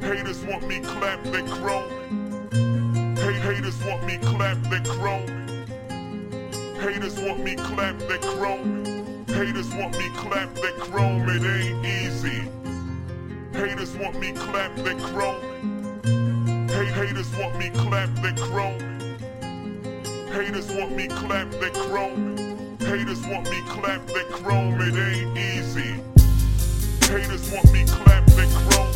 Haters want me clap, then chrome. Haters want me clap, then chrome. Haters want me clap, then chrome. Haters want me clap, then chrome. It ain't easy. Haters want me clap, then chrome. Haters want me clap, then chrome. Haters want me clap, then chrome. Haters want me clap, then chrome. It ain't easy. Haters want me clap, then chrome.